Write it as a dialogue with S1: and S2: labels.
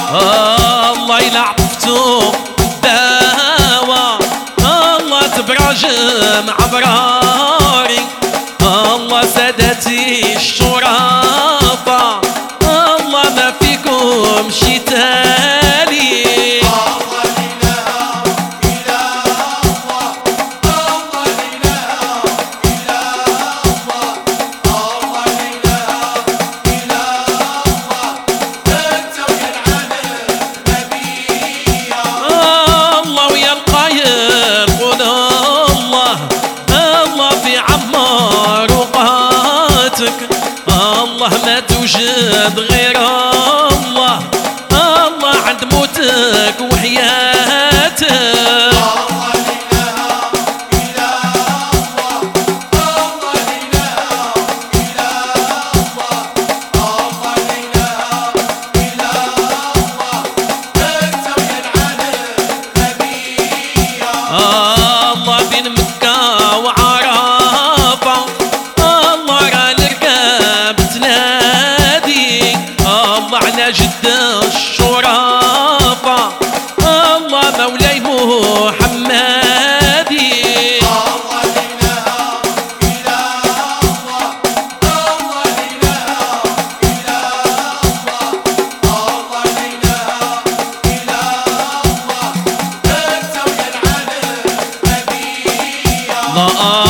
S1: الله يلعفتو الدواء، الله تبراجم عبراري، الله سادتي الشرفاء، الله ما فيكم شي تالي. الله ما توجد غير الله، الله عند موتك وحياتك. الله لا إله إلا الله، الله لا إله إلا الله، الله لا إله إلا الله، أنت ويا العالم نبيا. الله بين مكة وعرفة، على جد الشرفاء، الله مولاي محمدي. الله لا إله إلا الله، الله لا إله إلا الله، الله لا إله إلا الله، أنت ويا العالم نبيا.